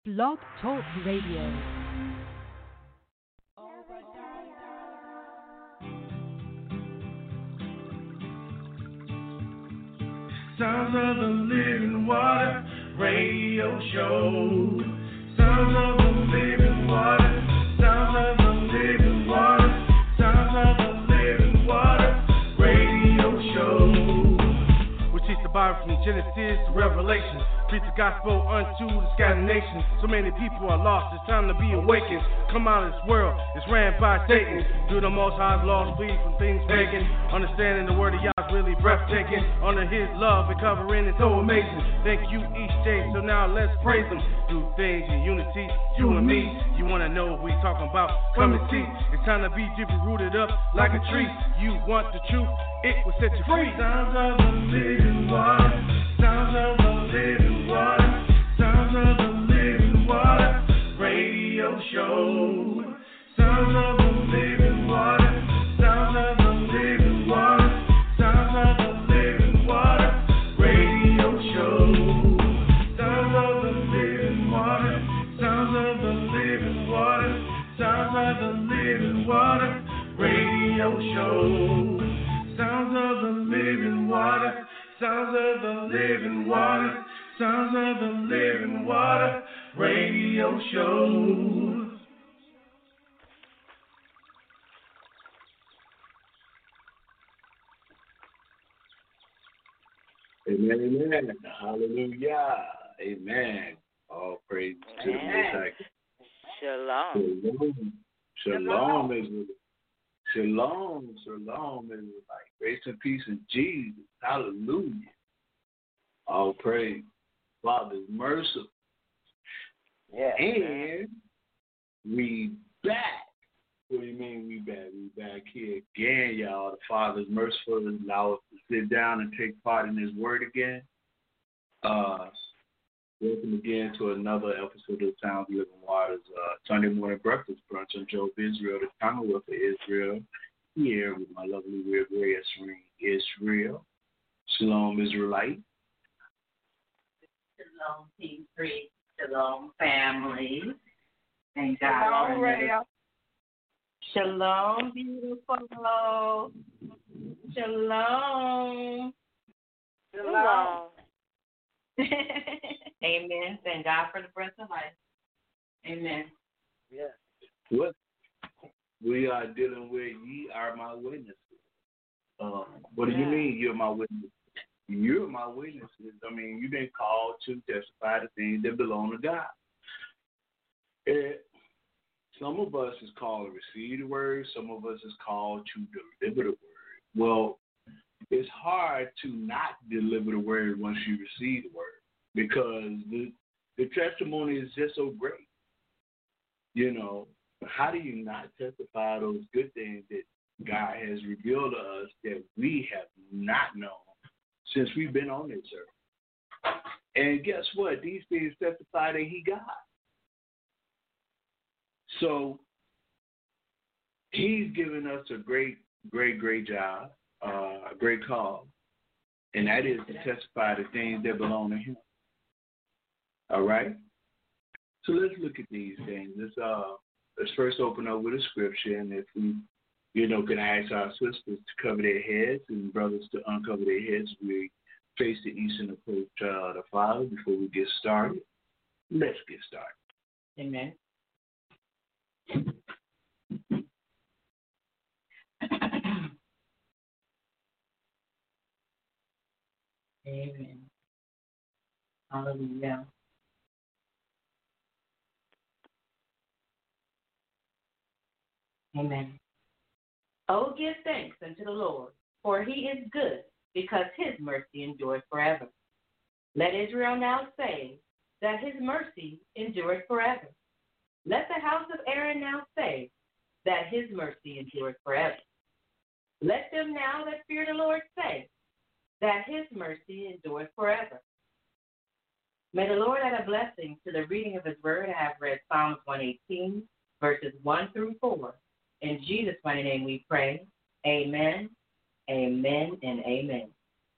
Blog Talk Radio. Sounds of the Living Water Radio Show. Sounds of the Living Water. Sounds of the Living Water. Sounds of the Living Water Radio Show. We teach the Bible from Genesis to Revelation. Preach the gospel unto the scattered nations. So many people are lost. It's time to be awakened. Come out of this world. It's ran by Satan. Do the Most High's laws, flee from things pagan. Understanding the word of Yah's really breathtaking. Under His love and covering is so amazing. Thank you each day. So now let's praise Him. Do things in unity, you and me. You wanna know what we talking about? Come and see. It's time to be deeply rooted up like a tree. You want the truth? It will set you free. Sounds of the living water. Sounds of the living water. Sounds of the living water. Radio show. Sounds of the living water. Sounds of the living water. Sounds of the living water. Radio show. Sounds of the living water. Sounds of the living water. Sounds of the living water. Radio show. Sounds of the living water. Sounds of the living water. Sounds of the living water. Radio show. Amen, amen. Hallelujah. Amen. All praise to the Most High. Shalom. Shalom, Israel. Shalom, Israelite. Grace and peace in Jesus. Hallelujah. All praise. Father's mercy. Yeah. And we back. What do you mean we back? We back here again, y'all. The Father's merciful and allow us to sit down and take part in His Word again. Welcome again to another episode of Sounds of Living Waters Sunday morning breakfast brunch. I'm Joe Israel, the Commonwealth of Israel, here with my lovely Real Gray Israel. Shalom, Israelite. Shalom, Team 3. Shalom, family. Thank God. Shalom, Radio. Shalom, beautiful. Shalom. Shalom. Amen. Thank God for the breath of life. Amen. Yes. What we are dealing with, ye are my witnesses. What do you mean you're my witnesses? You're my witnesses. I mean, you've been called to testify to things that belong to God. And some of us is called to receive the word. Some of us is called to deliver the word. Well, it's hard to not deliver the word once you receive the word because the testimony is just so great. You know, how do you not testify those good things that God has revealed to us that we have not known since we've been on this earth? And guess what? These things testify that He God. So He's given us a great job, a great call, and that is to testify to things that belong to Him. All right? So let's look at these things. Let's first open up with a scripture, and if we, can ask our sisters to cover their heads and brothers to uncover their heads, we face the east and approach the Father before we get started. Let's get started. Amen. Amen. Hallelujah. Amen. Oh, give thanks unto the Lord, for He is good, because His mercy endures forever. Let Israel now say that His mercy endures forever. Let the house of Aaron now say that His mercy endures forever. Let them now that fear the Lord say that His mercy endures forever. May the Lord add a blessing to the reading of His word. I have read Psalms 118, verses 1 through 4. In Jesus' mighty name we pray. Amen, amen, and amen.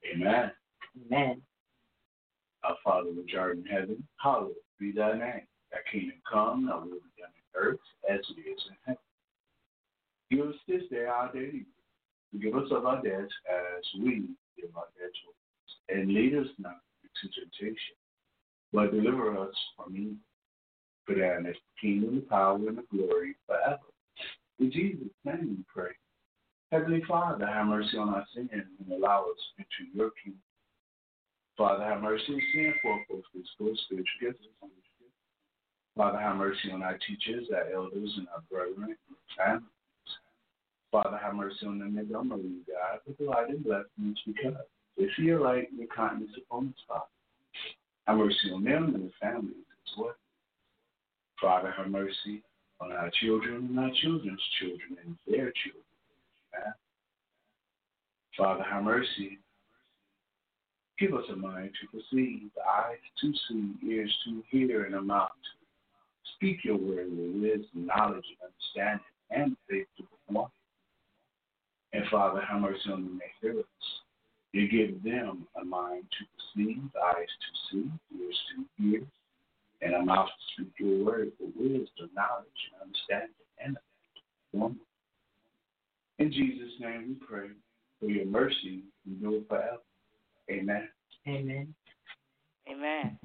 Amen. Amen. Our Father which art in heaven, hallowed be thy name. Thy kingdom come, thy will be done on earth as it is in heaven. Give us this day our daily bread. Forgive us of our debts as we give our debtors. And lead us not into temptation, but deliver us from evil. For thine is the kingdom, the power, and the glory forever. In Jesus' name we pray. Heavenly Father, have mercy on our sin and allow us into your kingdom. Father, have mercy on sin for us, physical, spiritual gifts. Father, have mercy on our teachers, our elders, and our brethren, and families. Father, have mercy on them that don't know you, God, but the light and blessings because they see your light and your kindness upon us, Father. Have mercy on them and their families as well. Father, have mercy on our children and our children's children and their children. Amen. Father, have mercy. Give us a mind to perceive, eyes to see, ears to hear, and a mouth to speak your word with wisdom, knowledge, and understanding, and faith to perform. And Father, have mercy on them that hear us. You give them a mind to perceive, eyes to see, ears to hear, and a mouth to speak your word with wisdom, knowledge, and understanding, and faith to perform. In Jesus' name we pray for your mercy and do it forever. Amen. Amen. Amen.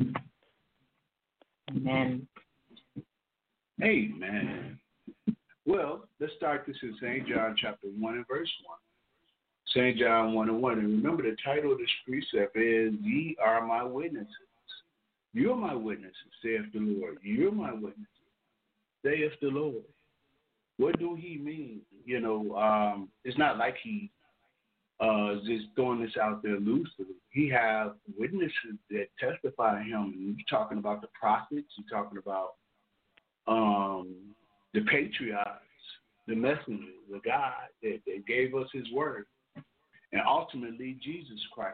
Amen. Amen. Well, let's start this in St. John chapter 1 and verse 1. St. John 1 and 1. And remember the title of this precept is, Ye are my witnesses. You're my witnesses, saith the Lord. You're my witnesses, saith the Lord. What do he mean? It's not like he just throwing this out there loosely. He have witnesses that testify to him. And you're talking about the prophets. You're talking about the patriarchs, the messengers, the God that gave us his word, and ultimately Jesus Christ.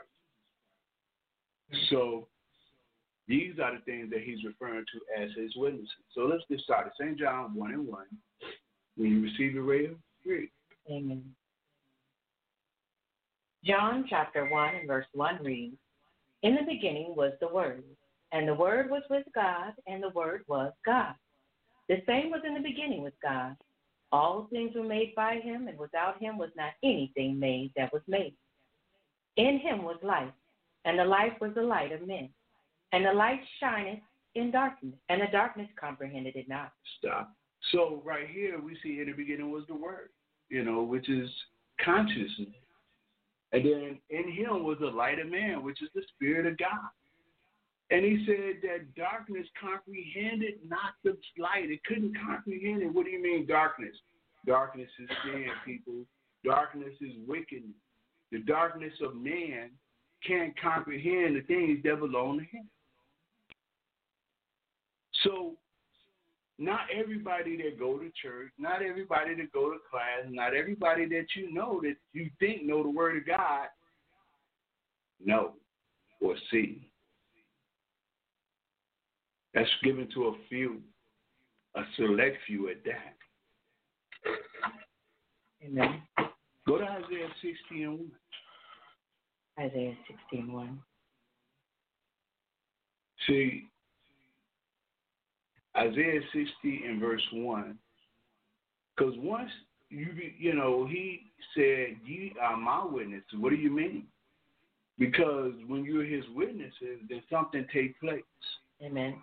So these are the things that he's referring to as his witnesses. So let's get started. St. John 1 and 1. When you receive the radio, read. Amen. John chapter 1 and verse 1 reads, In the beginning was the Word, and the Word was with God, and the Word was God. The same was in the beginning with God. All things were made by him, and without him was not anything made that was made. In him was life, and the life was the light of men. And the light shineth in darkness, and the darkness comprehended it not. Stop. So right here we see in the beginning was the Word, which is consciousness. And then in him was the light of man, which is the Spirit of God. And he said that darkness comprehended not the light. It couldn't comprehend it. What do you mean darkness? Darkness is sin, people. Darkness is wickedness. The darkness of man can't comprehend the things that belong to him. So not everybody that go to church, not everybody that go to class, not everybody that that you think know the word of God, know or see. That's given to a few, a select few at that. Amen. Go to Isaiah 60 and 1. Isaiah 16:1. See, Isaiah 60 and verse 1, because once he said, Ye are my witnesses. What do you mean? Because when you're his witnesses, then something takes place. Amen.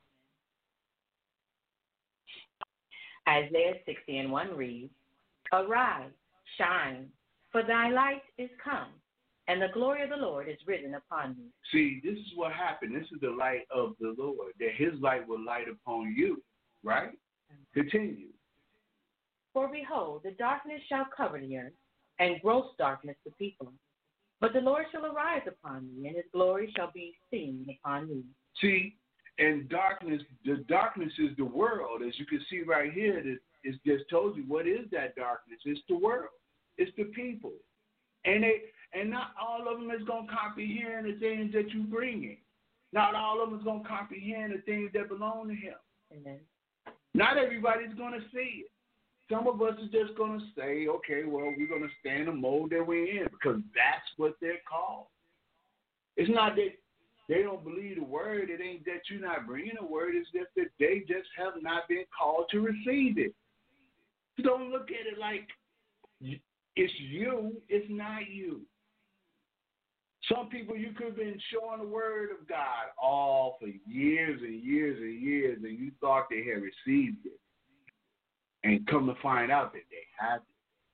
Isaiah 60 and 1 reads, Arise, shine, for thy light is come, and the glory of the Lord is risen upon thee. See, this is what happened. This is the light of the Lord, that his light will light upon you, right? Continue. For behold, the darkness shall cover the earth, and gross darkness the people. But the Lord shall arise upon thee, and his glory shall be seen upon thee. See, and darkness, the darkness is the world. As you can see right here, it's just told you what is that darkness. It's the world. It's the people. And not all of them is going to comprehend the things that you bring in. Not all of them is going to comprehend the things that belong to him. Amen. Not everybody's going to see it. Some of us are just going to say, okay, well, we're going to stay in the mode that we're in because that's what they're called. It's not that They don't believe the word. It ain't that you're not bringing the word. It's just that they just have not been called to receive it. So don't look at it like it's you. It's not you. Some people you could have been showing the word of God all for years and years and years, and you thought they had received it. And come to find out that they haven't.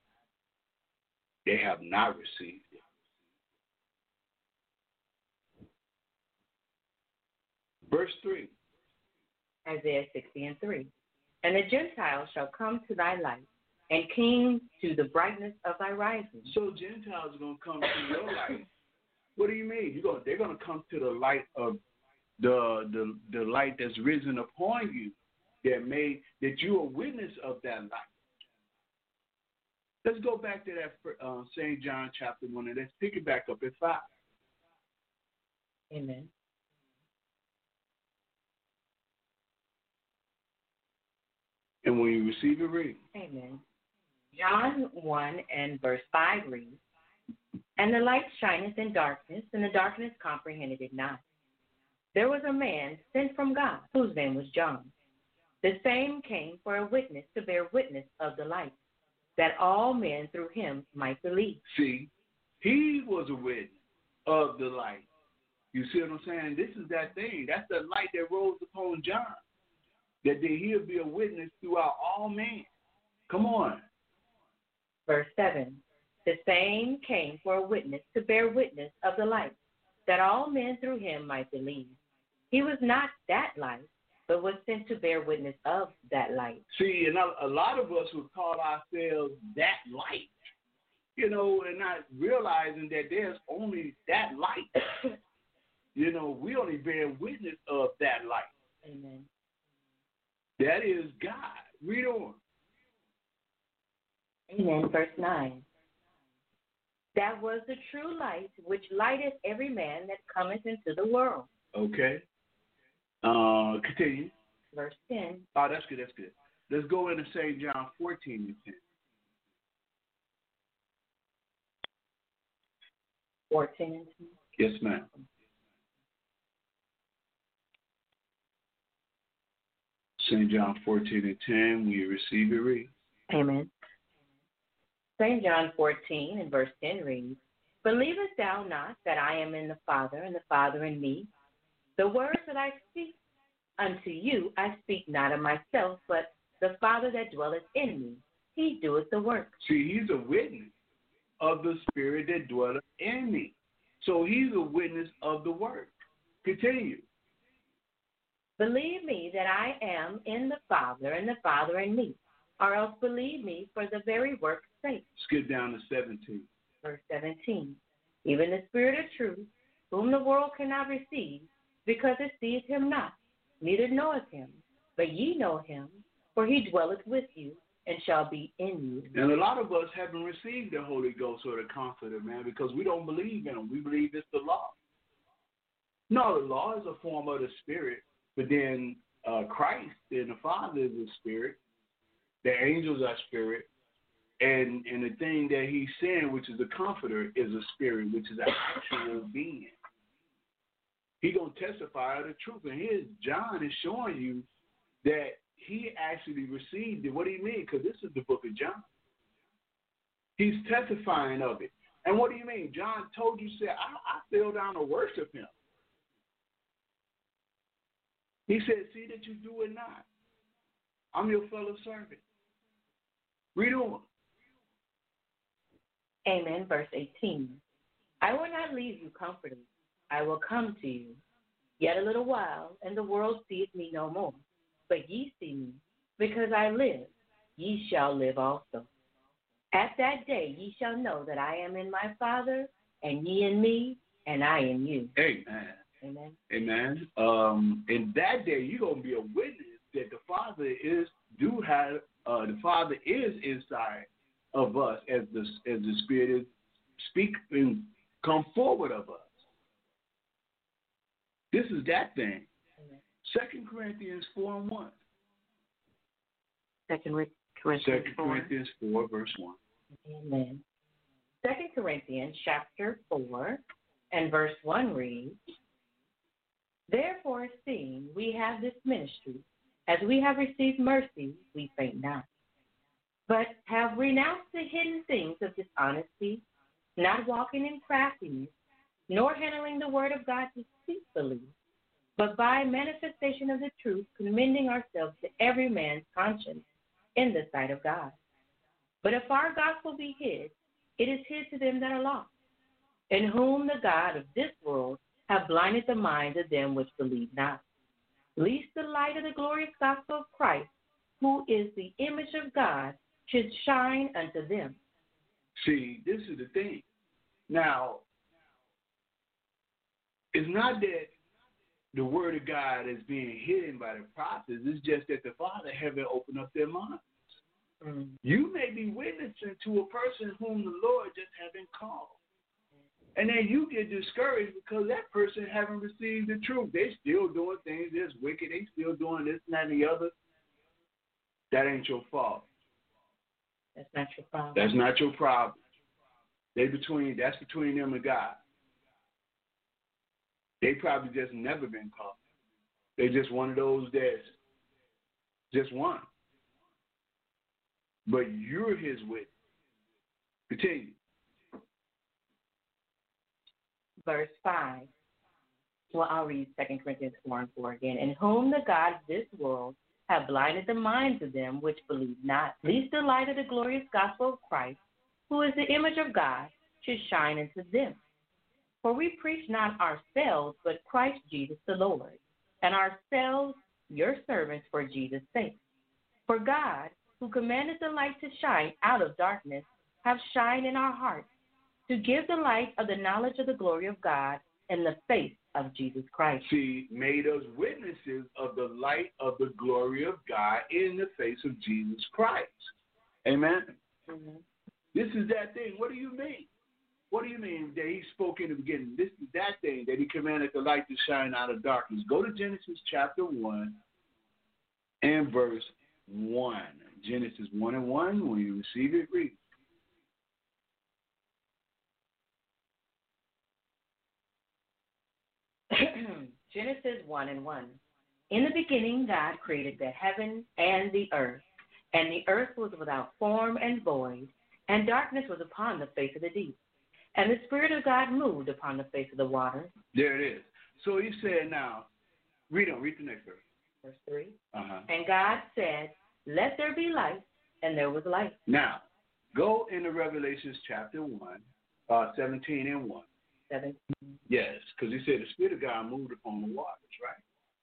They have not received it. Verse 3. Isaiah 60:3. And the Gentiles shall come to thy light, and kings to the brightness of thy rising. So Gentiles are going to come to your light. What do you mean? They're going to come to the light of the light that's risen upon you, that you're a witness of that light. Let's go back to that St. John chapter 1, and let's pick it back up at 5. Amen. And when you receive it, read. Amen. John 1 and verse 5 reads, And the light shineth in darkness, and the darkness comprehended it not. There was a man sent from God, whose name was John. The same came for a witness to bear witness of the light, that all men through him might believe. See, he was a witness of the light. You see what I'm saying? This is that thing. That's the light that rose upon John, that he'll be a witness throughout all men. Come on. Verse 7. The same came for a witness to bear witness of the light, that all men through him might believe. He was not that light, but was sent to bear witness of that light. See, and a lot of us would call ourselves that light, and not realizing that there's only that light. We only bear witness of that light. Amen. That is God. Read on. Amen. Verse 9. That was the true light, which lighteth every man that cometh into the world. Okay. Continue. Verse 10. Oh, that's good. That's good. Let's go into St. John 14 and 10. 14 and 10. Yes, ma'am. St. John 14 and 10, we receive it, read. Amen. St. John 14 and verse 10 reads, Believest thou not that I am in the Father, and the Father in me? The words that I speak unto you, I speak not of myself, but the Father that dwelleth in me, he doeth the work. See, he's a witness of the Spirit that dwelleth in me. So he's a witness of the work. Continue. Believe me that I am in the Father, and the Father in me, or else believe me for the very work's sake. Skip down to 17. Verse 17. Even the Spirit of truth, whom the world cannot receive, because it seeth him not, neither knoweth him. But ye know him, for he dwelleth with you, and shall be in you. And a lot of us haven't received the Holy Ghost or the Comforter, man, because we don't believe in him. We believe it's the law. No, the law is a form of the Spirit, but then Christ and the Father is a spirit. The angels are spirit. And the thing that he's saying, which is a comforter, is a spirit, which is an actual being. He's going to testify of the truth. And here John is showing you that he actually received it. What do you mean? Because this is the book of John. He's testifying of it. And what do you mean? John told you, said, I fell down to worship him. He said, see that you do it not. I'm your fellow servant. Read on. Amen. Verse 18. I will not leave you comfortless. I will come to you. Yet a little while, and the world seeth me no more. But ye see me, because I live, ye shall live also. At that day ye shall know that I am in my Father, and ye in me, and I in you. Amen. Amen. Amen. In that day, you're gonna be a witness that the Father is inside of us as the Spirit is speaking, come forward of us. This is that thing. 2 Corinthians 4 and 1. 2 Corinthians 4, verse 1. Amen. 2 Corinthians chapter 4 and verse 1 reads, Therefore, seeing we have this ministry, as we have received mercy, we faint not, but have renounced the hidden things of dishonesty, not walking in craftiness, nor handling the word of God deceitfully, but by manifestation of the truth, commending ourselves to every man's conscience in the sight of God. But if our gospel be hid, it is hid to them that are lost, in whom the God of this world have blinded the minds of them which believe not, lest the light of the glorious gospel of Christ, who is the image of God, should shine unto them. See, this is the thing. Now, it's not that the word of God is being hidden by the prophets. It's just that the Father haven't opened up their minds. Mm. You may be witnessing to a person whom the Lord just haven't called. And then you get discouraged because that person haven't received the truth. They still doing things that's wicked. They still doing this and that and the other. That ain't your fault. That's not your problem. That's not your problem. That's between them and God. They probably just never been called. They just one of those that's just one. But you're his witness. Continue. Verse 5. Well, I'll read 2 Corinthians 4:4 again. In whom the God of this world have blinded the minds of them which believe not, lest the light of the glorious gospel of Christ, who is the image of God, should shine into them. For we preach not ourselves, but Christ Jesus the Lord, and ourselves your servants for Jesus' sake. For God, who commanded the light to shine out of darkness, have shined in our hearts, to give the light of the knowledge of the glory of God in the face of Jesus Christ. She made us witnesses of the light of the glory of God in the face of Jesus Christ. Amen? Mm-hmm. This is that thing. What do you mean? What do you mean that he spoke in the beginning? This is that thing that he commanded the light to shine out of darkness. Go to Genesis chapter 1 and verse 1. Genesis 1:1, when you receive it, read. Genesis 1:1. In the beginning, God created the heaven and the earth was without form and void, and darkness was upon the face of the deep. And the Spirit of God moved upon the face of the waters. There it is. So he said, now, read the next verse. Verse 3. Uh-huh. And God said, let there be light, and there was light. Now, go into Revelations chapter 1, 17:1. 17. Yes, because he said the Spirit of God moved upon the waters, right?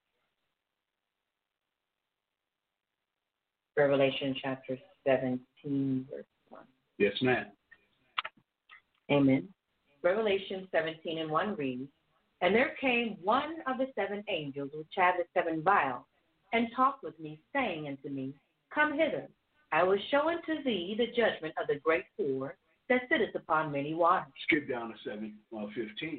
Revelation chapter 17, verse 1. Yes, ma'am. Amen. Revelation 17:1 reads, and there came one of the 7 angels which had the 7 vials, and talked with me, saying unto me, come hither, I will show unto thee the judgment of the great whore that sitteth upon many waters. Skip down to 7:15.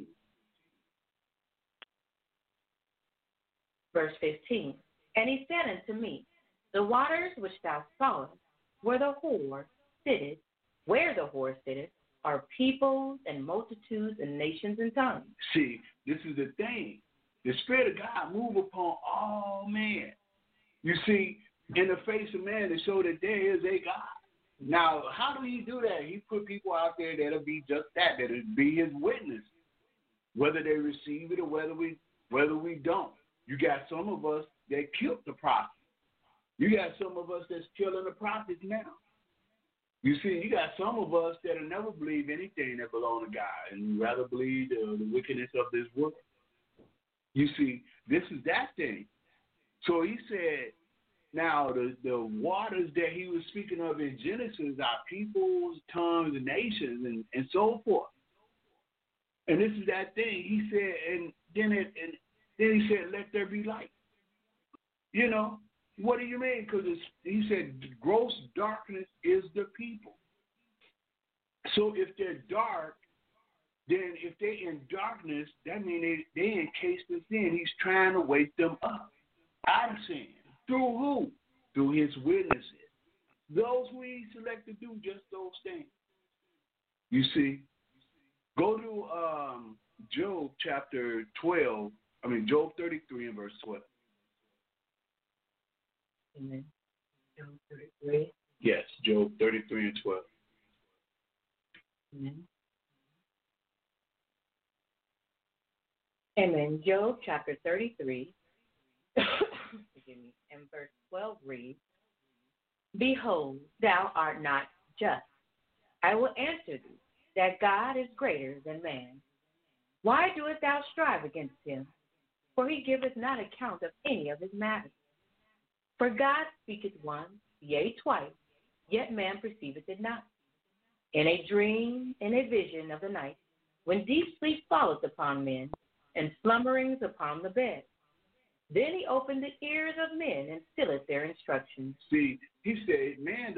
Verse 15. And he said unto me, the waters which thou sawest, where the whore sitteth, are peoples and multitudes and nations and tongues. See, this is the thing. The Spirit of God move upon all men. You see, in the face of man to show that there is a God. Now, how do he do that? He put people out there that'll be just that, that'll be his witness, whether they receive it or whether we don't. You got some of us that killed the prophet. You got some of us that's killing the prophets now. You see, you got some of us that'll never believe anything that belongs to God and rather believe the wickedness of this world. You see, this is that thing. So he said, now the waters that he was speaking of in Genesis are peoples, tongues, and nations, and so forth. And this is that thing. He said, and then he said, let there be light. You know, what do you mean? Because he said, gross darkness is the people. So if they're dark, then if they're in darkness, that means they encased in sin. He's trying to wake them up out of sin. Through who? Through his witnesses. Those who he select to do just those things. You see, go to Job chapter 12 Job 33 and verse 12. Amen. Job 33. Yes, Job 33 and 12. Amen. Amen. Job chapter 33, forgive me, and verse 12 reads, Behold, thou art not just. I will answer thee, that God is greater than man. Why doest thou strive against him? For he giveth not account of any of his matters. For God speaketh once, yea, twice, yet man perceiveth it not. In a dream, in a vision of the night, when deep sleep falleth upon men, and slumberings upon the bed. Then he opened the ears of men and stilleth their instructions. See, he said, man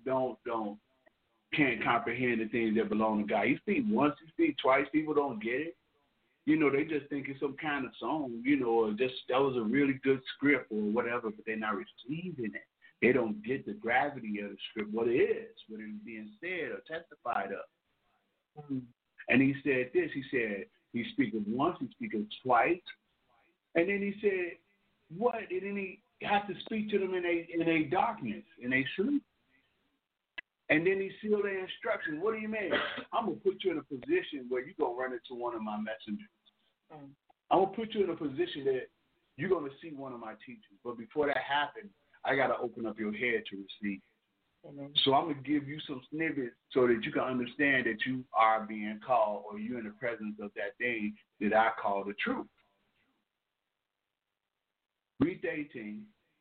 can't comprehend the things that belong to God. He speak once, he speak twice, people don't get it. They just think it's some kind of song, or just that was a really good script or whatever, but they're not receiving it. They don't get the gravity of the script, what it is, what is being said or testified of. Mm-hmm. And he said this, he said, he speaketh once, he speaketh twice, and then he said, what? And then he had to speak to them in a darkness, in a sleep. And then he sealed their instructions. What do you mean? I'm going to put you in a position where you're going to run into one of my messengers. I'm going to put you in a position that you're going to see one of my teachers. But before that happens, I got to open up your head to receive. Amen. So I'm going to give you some snippets so that you can understand that you are being called, or you're in the presence of that thing that I call the truth. Read 18.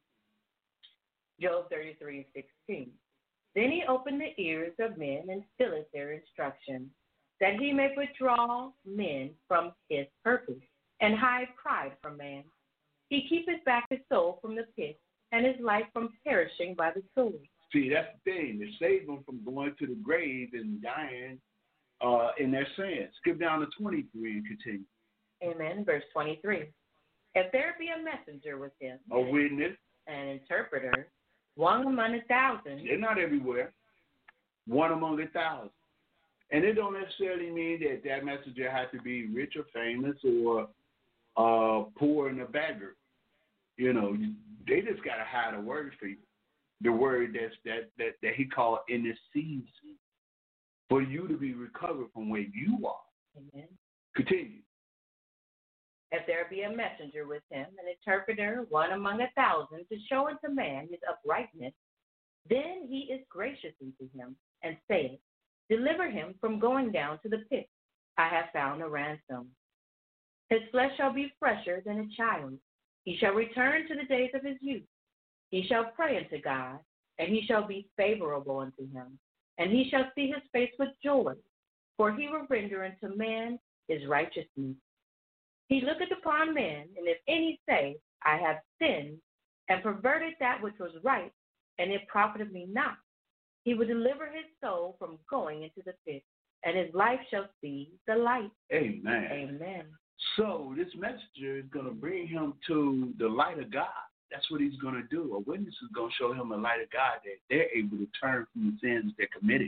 Job 33 and 16. Then he opened the ears of men and stilleth their instruction, that he may withdraw men from his purpose, and hide pride from man. He keepeth back his soul from the pit, and his life from perishing by the sword. See, that's the thing. It saves them from going to the grave and dying in their sins. Skip down to 23 and continue. Amen. Verse 23. If there be a messenger with him, a witness, an interpreter, one among 1,000. They're not everywhere. One among 1,000. And it don't necessarily mean that messenger has to be rich or famous or poor and a beggar. They just got to hide a word for you. The word that he called in this season for you to be recovered from where you are. Amen. Continue. If there be a messenger with him, an interpreter, one among 1,000, to show unto man his uprightness, then he is gracious unto him, and saith, Deliver him from going down to the pit. I have found a ransom. His flesh shall be fresher than a child. He shall return to the days of his youth. He shall pray unto God, and he shall be favorable unto him, and he shall see his face with joy, for he will render unto man his righteousness. He looketh upon men, and if any say, I have sinned, and perverted that which was right, and it profited me not, he will deliver his soul from going into the pit, and his life shall see the light. Amen. Amen. So this messenger is going to bring him to the light of God. That's what he's going to do. A witness is going to show him the light of God, that they're able to turn from the sins they're committing.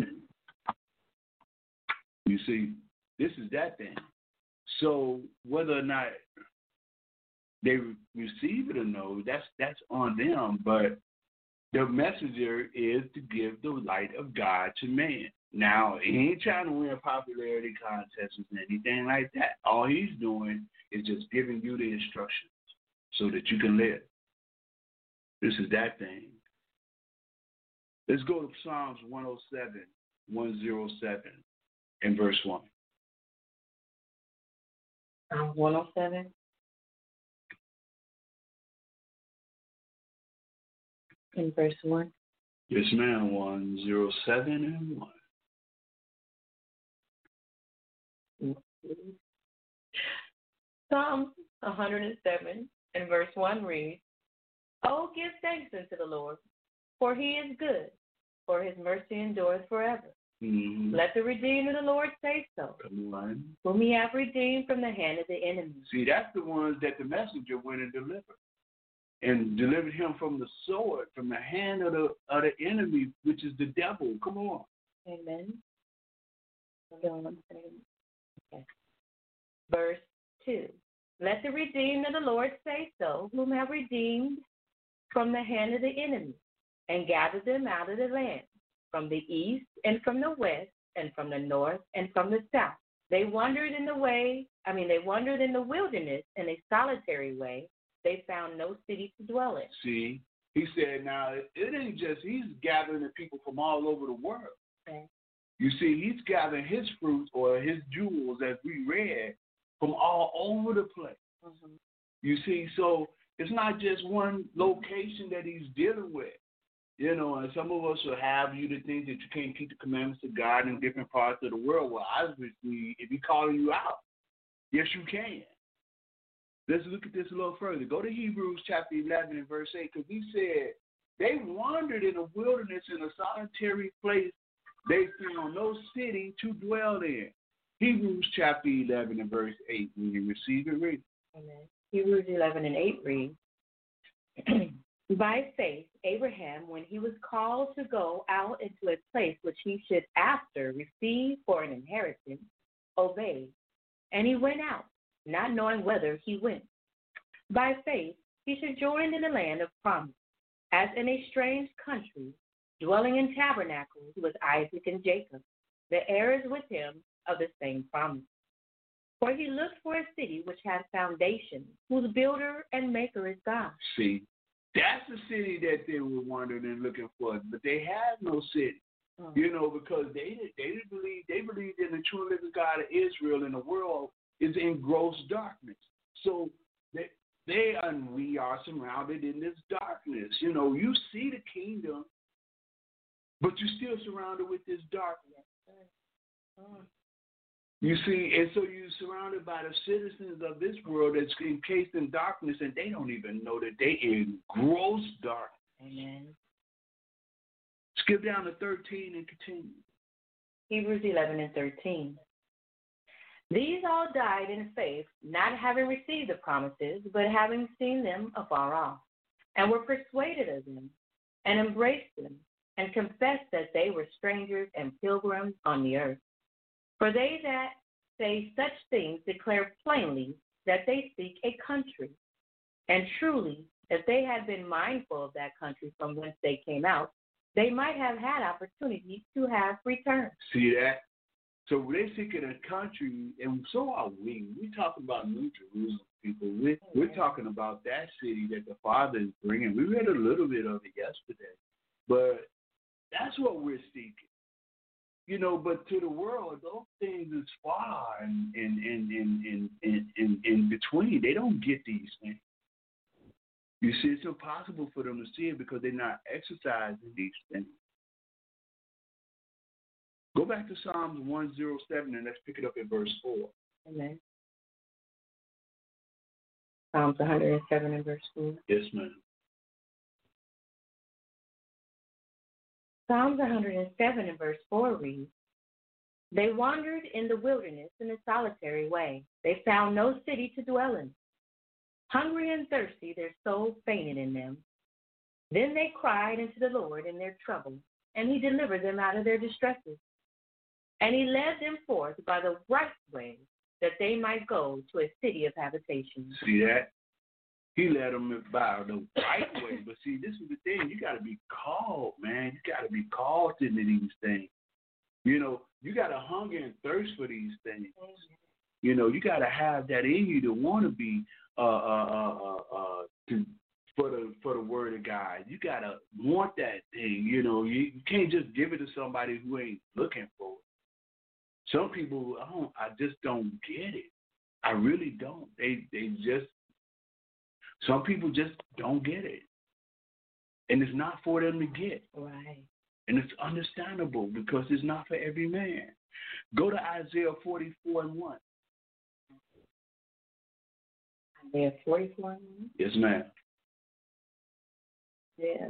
You see, this is that thing. So whether or not they receive it or no, that's on them. But the messenger is to give the light of God to man. Now, he ain't trying to win popularity contests or anything like that. All he's doing is just giving you the instructions so that you can live. This is that thing. Let's go to Psalms 107 and verse 1. 107. In verse 1. Yes, ma'am. 107 and 1. Psalm 107 and verse 1 reads, Oh, give thanks unto the Lord, for he is good, for his mercy endureth forever. Mm-hmm. Let the redeemed of the Lord say so. Come on. Whom he hath redeemed from the hand of the enemy. See, that's the ones that the messenger went and delivered. And delivered him from the sword, from the hand of the enemy, which is the devil. Come on. Amen. Okay. Verse 2. Let the redeemed of the Lord say so, whom have redeemed from the hand of the enemy, and gathered them out of the land, from the east and from the west, and from the north and from the south. They wandered in the wilderness in a solitary way. They found no city to dwell in. See, he said, now, it ain't just, he's gathering the people from all over the world. Okay. You see, he's gathering his fruits or his jewels, as we read, from all over the place. Mm-hmm. You see, so it's not just one location that he's dealing with. You know, and some of us will have you to think that you can't keep the commandments of God in different parts of the world. Well, obviously, if he's calling you out, yes, you can. Let's look at this a little further. Go to Hebrews chapter 11 and verse 8, because he said they wandered in the wilderness in a solitary place. They found no city to dwell in. Hebrews chapter 11 and verse 8. When you receive it, read. Amen. Hebrews 11 and 8 reads, By faith, Abraham, when he was called to go out into a place which he should after receive for an inheritance, obeyed. And he went out, not knowing whither he went. By faith, he sojourned in the land of promise, as in a strange country, dwelling in tabernacles with Isaac and Jacob, the heirs with him of the same promise. For he looked for a city which has foundations, whose builder and maker is God. See, that's the city that they were wandering and looking for, but they had no city. You know, because they didn't believe, they believed in the true living God of Israel, and the world is in gross darkness. So they and we are surrounded in this darkness. You know, you see the kingdom, but you're still surrounded with this darkness. You see, and so you're surrounded by the citizens of this world that's encased in darkness, and they don't even know that they in gross darkness. Amen. Skip down to 13 and continue. Hebrews 11 and 13. These all died in faith, not having received the promises, but having seen them afar off, and were persuaded of them, and embraced them, and confessed that they were strangers and pilgrims on the earth. For they that say such things declare plainly that they seek a country. And truly, if they had been mindful of that country from whence they came out, they might have had opportunity to have returned. See that? So they're seeking a country, and so are we. We're talking about New Jerusalem, people. We're talking about that city that the Father is bringing. We read a little bit of it yesterday, but that's what we're seeking. You know, but to the world, those things is far and in between. They don't get these things. You see, it's impossible for them to see it because they're not exercising these things. Go back to Psalms 107 and let's pick it up at verse 4. Amen. Psalms 107 and verse 4. Yes, ma'am. Psalms 107 and verse 4 reads, They wandered in the wilderness in a solitary way. They found no city to dwell in. Hungry and thirsty, their soul fainted in them. Then they cried unto the Lord in their trouble, and he delivered them out of their distresses. And he led them forth by the right way, that they might go to a city of habitation. See that? He led them by the right way. But see, this is the thing. You got to be called, man. You got to be called into these things. You know, you got to hunger and thirst for these things. You know, you got to have that in you to want to be for the word of God. You got to want that thing. You know, you can't just give it to somebody who ain't looking for it. Some people, I just don't get it. I really don't. Some people just don't get it. And it's not for them to get. Right. And it's understandable because it's not for every man. Go to Isaiah 44 and 1. Isaiah 44 and 1? Yes, ma'am. Yeah.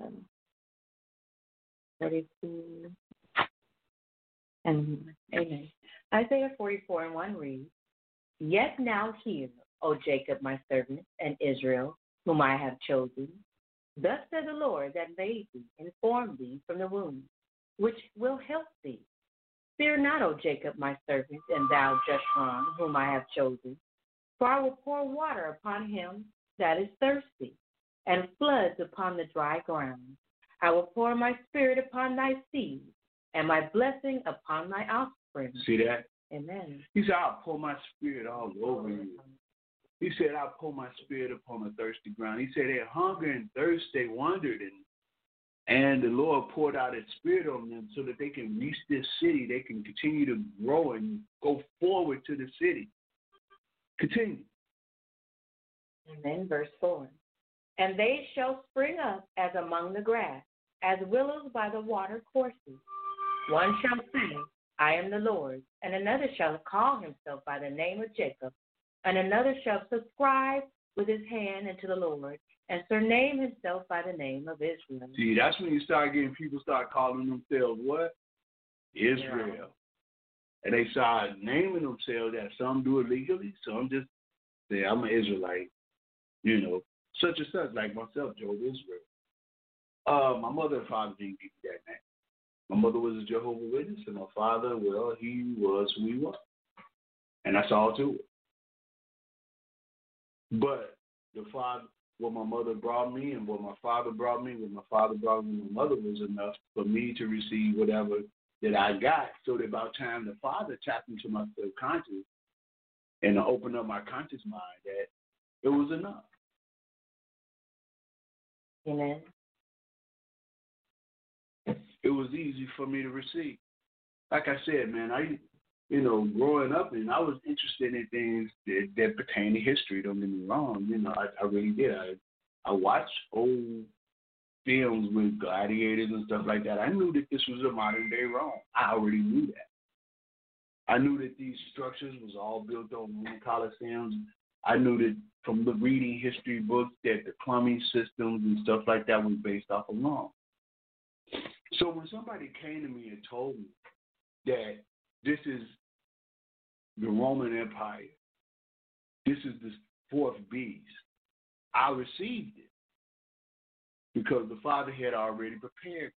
44 and 1. Amen. Isaiah 44 and 1 reads, Yet now hear, O Jacob, my servant, and Israel, whom I have chosen. Thus says the Lord that made thee and formed thee from the womb, which will help thee. Fear not, O Jacob, my servant, and thou, Jeshurun, whom I have chosen. For I will pour water upon him that is thirsty, and floods upon the dry ground. I will pour my spirit upon thy seed, and my blessing upon thy offspring. See that? Amen. He said, I'll pour my spirit all over you. He said, I'll pour my spirit upon a thirsty ground. He said, they hunger and thirst, they wandered, and the Lord poured out his spirit on them so that they can reach this city. They can continue to grow and go forward to the city. Continue. Amen. Verse 4. And they shall spring up as among the grass, as willows by the water courses. One shall say, I am the Lord, and another shall call himself by the name of Jacob, and another shall subscribe with his hand unto the Lord, and surname himself by the name of Israel. See, that's when you start getting people start calling themselves what? Israel. Yeah. And they start naming themselves that. Some do it legally, some just say, I'm an Israelite. You know, such and such, like myself, Job Israel. My mother and father didn't give me that name. My mother was a Jehovah's Witness, and my father, well, he was who he was. And that's all to it. But the father, what my mother brought me and what my father brought me, what my father brought me and my mother was enough for me to receive whatever that I got, so that by the time the father tapped into my subconscious and to open up my conscious mind, that it was enough. Amen. It was easy for me to receive. Like I said, man, growing up, and I was interested in things that pertain to history. Don't get me wrong. I really did. I watched old films with gladiators and stuff like that. I knew that this was a modern day Rome. I already knew that. I knew that these structures was all built on Roman Colosseums. I knew that from the reading history books that the plumbing systems and stuff like that was based off of Rome. So when somebody came to me and told me that this is the Roman Empire, this is the fourth beast, I received it because the Father had already prepared.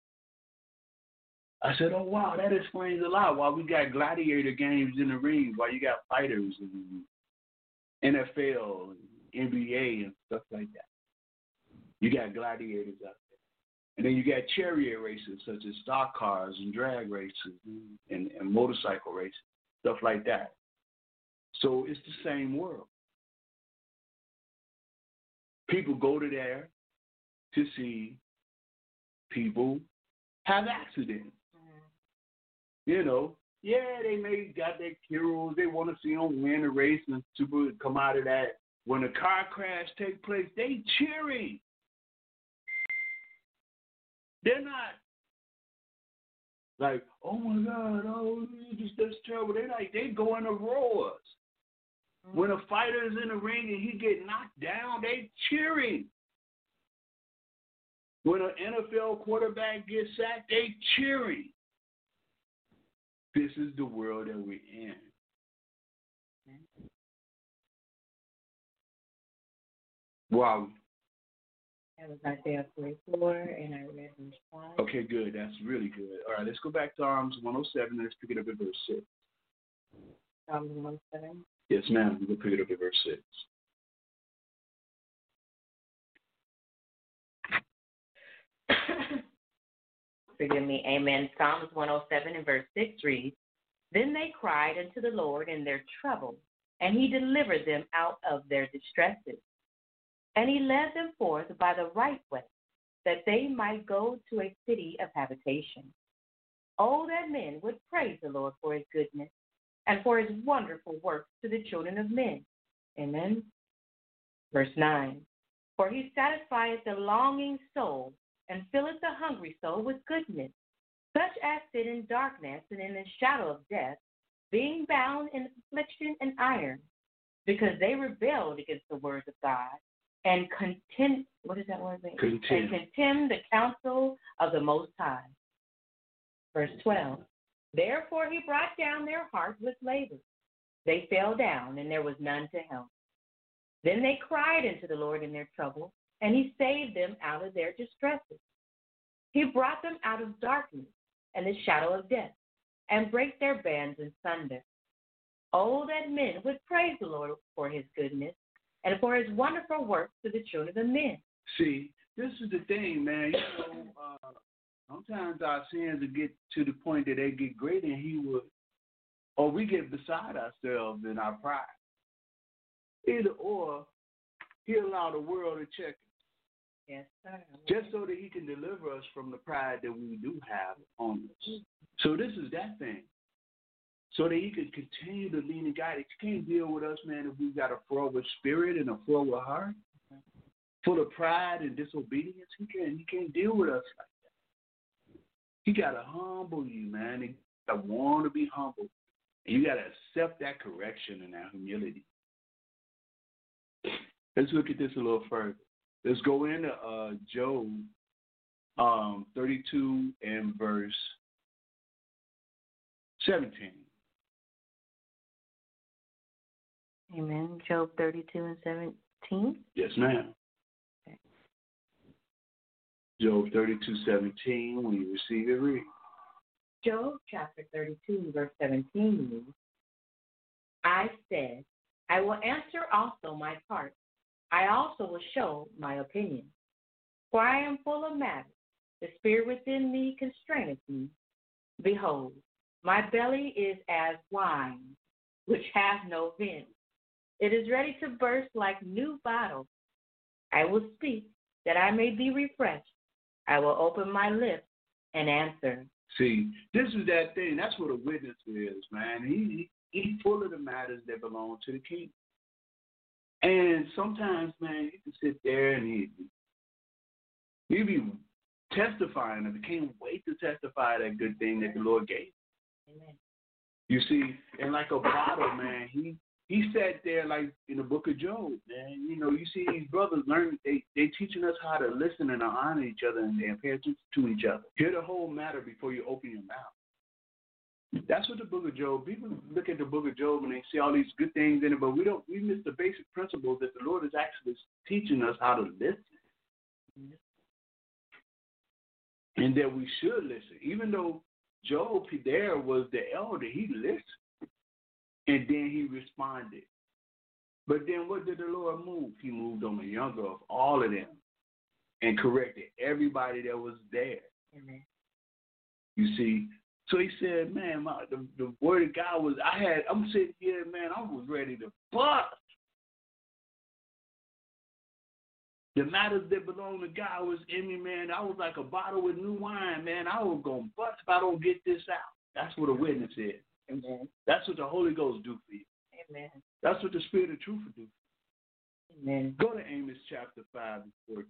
I said, oh, wow, that explains a lot. Why we got gladiator games in the ring, why you got fighters and NFL, and NBA, and stuff like that. You got gladiators out there. And then you got chariot races, such as stock cars and drag races and motorcycle races, stuff like that. So it's the same world. People go to there to see people have accidents. They may got their heroes. They want to see them win a race and super come out of that. When a car crash takes place, they cheering. They're not like, oh my God, that's terrible. They go in the roars. When a fighter is in the ring and he get knocked down, they cheering. When an NFL quarterback gets sacked, they cheering. This is the world that we're in. Wow. That was Isaiah 44, and I read verse 5. Okay, good. That's really good. All right, let's go back to Psalms 107, and let's pick it up at verse 6. Psalms 107? Yes, ma'am. We'll pick it up at verse 6. Forgive me. Amen. Psalms 107 and verse 6 reads, Then they cried unto the Lord in their trouble, and he delivered them out of their distresses. And he led them forth by the right way, that they might go to a city of habitation. Oh, that men would praise the Lord for his goodness, and for his wonderful works to the children of men. Amen. Verse 9, For he satisfieth the longing soul, and filleth the hungry soul with goodness. Such as sit in darkness and in the shadow of death, being bound in affliction and iron, because they rebelled against the words of God, and contemn the counsel of the Most High. Verse 12, Therefore he brought down their heart with labor. They fell down, and there was none to help. Then they cried unto the Lord in their trouble, and he saved them out of their distresses. He brought them out of darkness and the shadow of death, and brake their bands in sunder. Oh, that men would praise the Lord for his goodness and for his wonderful works to the children of men. See, this is the thing, man. You know, sometimes our sins will get to the point that they get greater and he would, or we get beside ourselves in our pride. Either or, he'll allow the world to check us. Yes, sir. Just so that he can deliver us from the pride that we do have on us. So this is that thing. So that he can continue to lead and guide us. He can't deal with us, man, if we've got a forward spirit and a forward heart, full of pride and disobedience. He can't deal with us like that. He got to humble you, man. He got to want to be humble. And you got to accept that correction and that humility. Let's look at this a little further. Let's go into Job 32 and verse 17. Amen. Job 32 and 17. Yes, ma'am. Okay. Job 32:17. When you receive it, read. Job chapter 32, verse 17 reads, I said, I will answer also my part. I also will show my opinion. For I am full of matter. The spirit within me constraineth me. Behold, my belly is as wine, which hath no vent. It is ready to burst like new bottles. I will speak, that I may be refreshed. I will open my lips and answer. See, this is that thing. That's what a witness is, man. He's full of the matters that belong to the king. And sometimes, man, you can sit there and you be testifying, and you can't wait to testify that good thing that the Lord gave. Amen. You see, and like a bottle, man, he sat there like in the book of Job, man. You know, you see these brothers learn, they teaching us how to listen and to honor each other and pay attention to each other. Hear the whole matter before you open your mouth. That's what the book of Job, people look at the book of Job and they see all these good things in it, but we miss the basic principles that the Lord is actually teaching us how to listen. And that we should listen. Even though Job there was the elder, he listened. And then he responded. But then what did the Lord move? He moved on the younger of all of them and corrected everybody that was there. Amen. You see? So he said, man, the word of God was, I'm sitting here, man, I was ready to bust. The matters that belong to God was in me, man. I was like a bottle with new wine, man. I was going to bust if I don't get this out. That's what a witness is. Amen. That's what the Holy Ghost do for you. Amen. That's what the Spirit of Truth will do. Amen. Go to Amos chapter 5 and 14.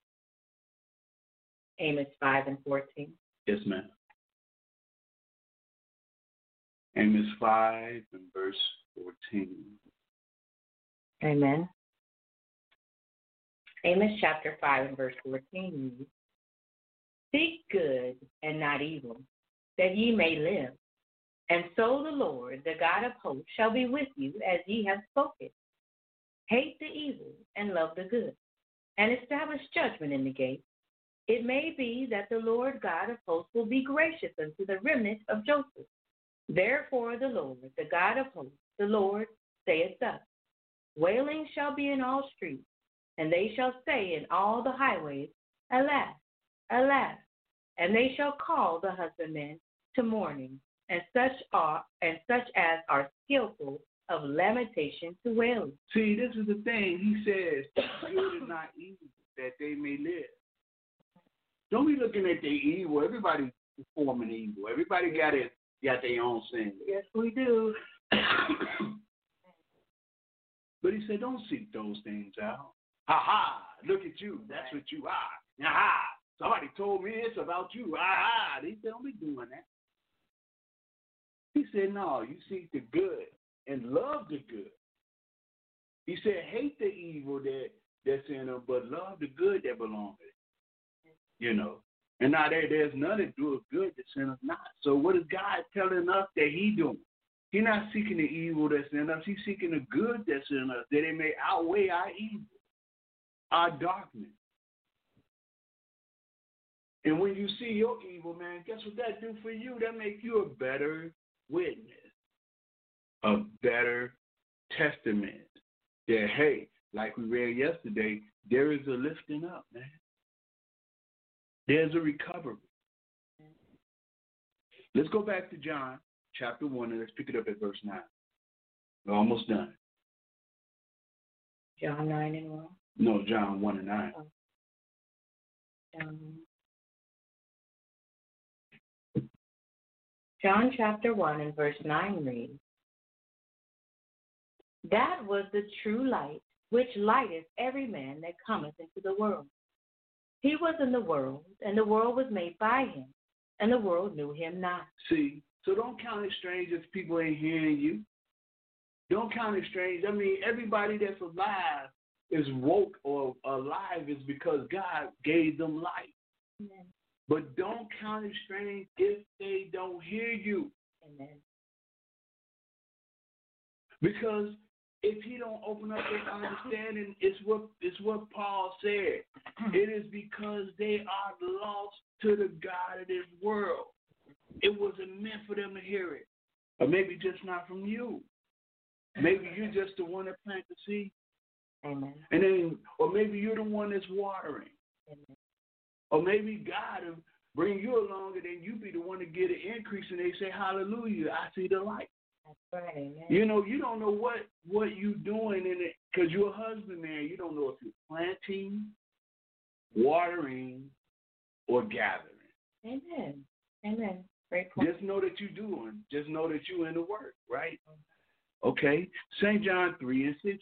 Amos 5 and 14. Yes, ma'am. Amos 5 and verse 14. Amen. Amos chapter 5 and verse 14 reads, Seek good and not evil, that ye may live. And so the Lord, the God of hosts, shall be with you as ye have spoken. Hate the evil and love the good, and establish judgment in the gate. It may be that the Lord God of hosts will be gracious unto the remnant of Joseph. Therefore the Lord, the God of hosts, the Lord, saith thus, Wailing shall be in all streets, and they shall say in all the highways, Alas, alas, and they shall call the husbandmen to mourning, and such as are skillful of lamentation to wailing. See, this is the thing. He says, good and not evil, that they may live. Don't be looking at the evil. Everybody's performing evil. Everybody got their own sin. Yes, we do. But he said, don't seek those things out. Ha-ha, look at you. That's what you are. Ha-ha, somebody told me it's about you. Ha-ha. He said, don't be doing that. He said, no, you seek the good and love the good. He said, hate the evil that's in them, but love the good that belongs to it. You know. And now there's none that do good that's in us not. So what is God telling us that he doing? He's not seeking the evil that's in us. He's seeking the good that's in us, that it may outweigh our evil, our darkness. And when you see your evil, man, guess what that do for you? That make you a better witness. a better testament that, hey, like we read yesterday, there is a lifting up, man. There's a recovery. Let's go back to John chapter 1 and let's pick it up at verse 9. We're almost done. John 9 and 1. No, John 1 and 9. John chapter 1 and verse 9 reads, that was the true light, which lighteth every man that cometh into the world. He was in the world, and the world was made by him, and the world knew him not. See, so don't count it strange if people ain't hearing you. Don't count it strange. I mean, everybody that's alive is woke or alive is because God gave them life. Amen. But don't count it strange if they don't hear you. Amen. Because if he don't open up their understanding, it's what Paul said. It is because they are lost to the God of this world. It wasn't meant for them to hear it. Or maybe just not from you. Maybe you're just the one that planted the seed. Amen. And then, or maybe you're the one that's watering. Amen. Or maybe God will bring you along and then you be the one to get an increase and they say, hallelujah, I see the light. That's right, amen. You know, you don't know what you're doing in it because you're a husbandman. You don't know if you're planting, watering, or gathering. Amen. Amen. Great point. Just know that you're doing. Just know that you're in the work, right? Okay. St. John 3 and 16.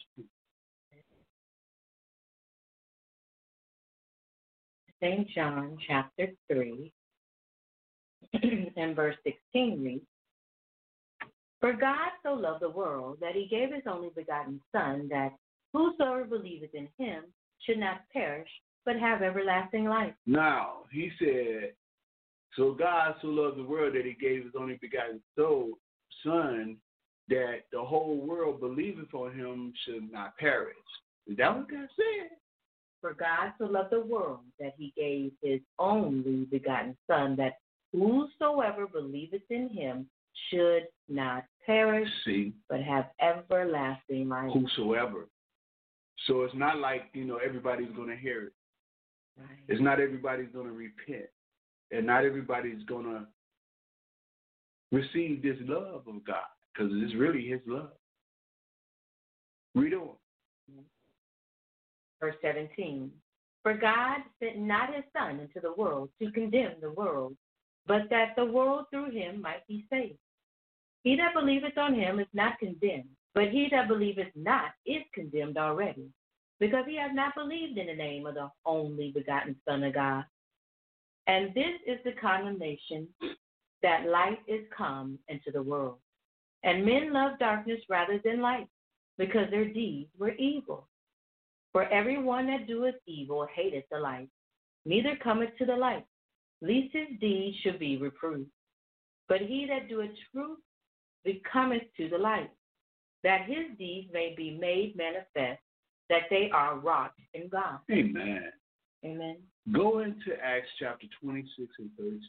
St. John chapter 3 and verse 16 reads, for God so loved the world that he gave his only begotten Son, that whosoever believeth in him should not perish, but have everlasting life. Now, he said, so God so loved the world that he gave his only begotten Son, that the whole world believeth on him should not perish. Is that what that said? For God so loved the world that he gave his only begotten Son, that whosoever believeth in him should not perish, but have everlasting life. Whosoever. So it's not like, everybody's going to hear it. Right. It's not everybody's going to repent. And not everybody's going to receive this love of God, because it's really his love. Read on. Verse 17. For God sent not his Son into the world to condemn the world, but that the world through him might be saved. He that believeth on him is not condemned, but he that believeth not is condemned already, because he hath not believed in the name of the only begotten Son of God. And this is the condemnation, that light is come into the world. And men love darkness rather than light, because their deeds were evil. For every one that doeth evil hateth the light, neither cometh to the light, lest his deeds should be reproved. But he that doeth truth cometh to the light, that his deeds may be made manifest, that they are wrought in God. Amen. Amen. Go into Acts chapter 26 and 13.